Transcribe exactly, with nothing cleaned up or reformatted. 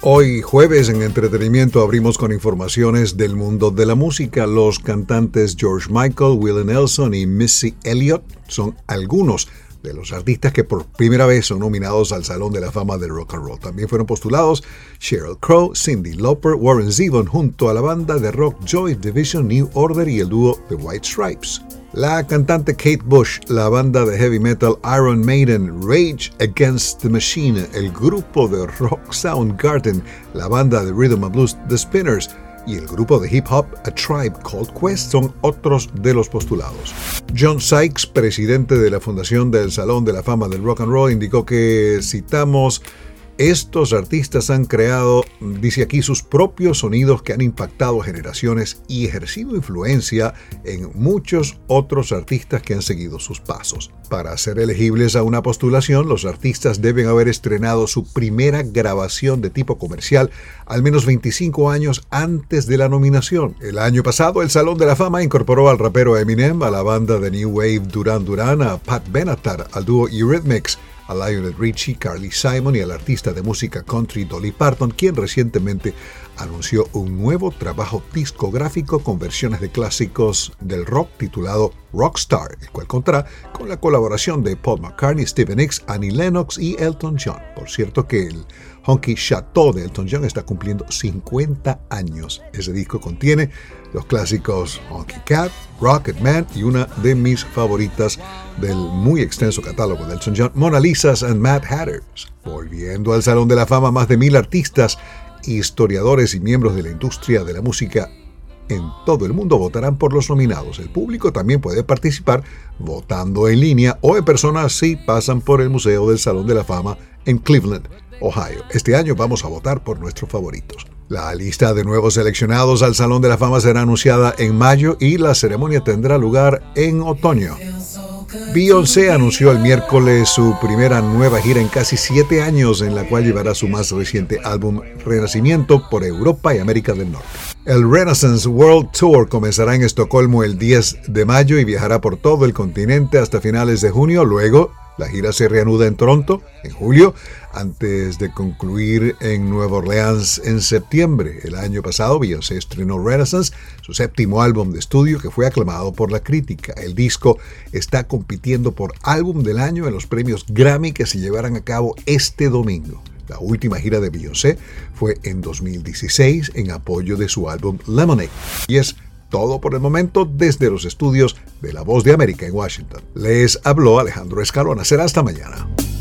Hoy jueves en entretenimiento abrimos con informaciones del mundo de la música. Los cantantes George Michael, Willie Nelson y Missy Elliott son algunos de los artistas que por primera vez son nominados al Salón de la Fama del Rock and Roll. También fueron postulados Sheryl Crow, Cyndi Lauper, Warren Zevon junto a la banda de rock Joy Division, New Order y el dúo The White Stripes. La cantante Kate Bush, la banda de heavy metal Iron Maiden, Rage Against the Machine, el grupo de rock Soundgarden, la banda de Rhythm and Blues The Spinners y el grupo de hip hop A Tribe Called Quest son otros de los postulados. John Sykes, presidente de la fundación del Salón de la Fama del Rock and Roll, indicó que, citamos, estos artistas han creado, dice aquí, sus propios sonidos que han impactado generaciones y ejercido influencia en muchos otros artistas que han seguido sus pasos. Para ser elegibles a una postulación, los artistas deben haber estrenado su primera grabación de tipo comercial al menos veinticinco años antes de la nominación. El año pasado, el Salón de la Fama incorporó al rapero Eminem, a la banda de New Wave Duran Duran, a Pat Benatar, al dúo Eurythmics, a Lionel Richie, Carly Simon y al artista de música country Dolly Parton, quien recientemente anunció un nuevo trabajo discográfico con versiones de clásicos del rock titulado Rockstar, el cual contará con la colaboración de Paul McCartney, Stevie Nicks, Annie Lennox y Elton John. Por cierto que el Honky Chateau de Elton John está cumpliendo cincuenta años. Ese disco contiene los clásicos Honky Cat, Rocket Man y una de mis favoritas del muy extenso catálogo de Elton John, Mona Lisas and Mad Hatters. Volviendo al Salón de la Fama, más de mil artistas, historiadores y miembros de la industria de la música en todo el mundo votarán por los nominados. El público también puede participar votando en línea o en persona si pasan por el Museo del Salón de la Fama en Cleveland, Ohio. Este año vamos a votar por nuestros favoritos. La lista de nuevos seleccionados al Salón de la Fama será anunciada en mayo y la ceremonia tendrá lugar en otoño. Beyoncé anunció el miércoles su primera nueva gira en casi siete años, en la cual llevará su más reciente álbum Renacimiento por Europa y América del Norte. El Renaissance World Tour comenzará en Estocolmo el diez de mayo y viajará por todo el continente hasta finales de junio. Luego, la gira se reanuda en Toronto en julio, antes de concluir en Nueva Orleans en septiembre. El año pasado, Beyoncé estrenó Renaissance, su séptimo álbum de estudio que fue aclamado por la crítica. El disco está compitiendo por álbum del año en los premios Grammy que se llevarán a cabo este domingo. La última gira de Beyoncé fue en dos mil dieciséis en apoyo de su álbum Lemonade. Y es todo por el momento desde los estudios de La Voz de América en Washington. Les habló Alejandro Escalona. Será hasta mañana.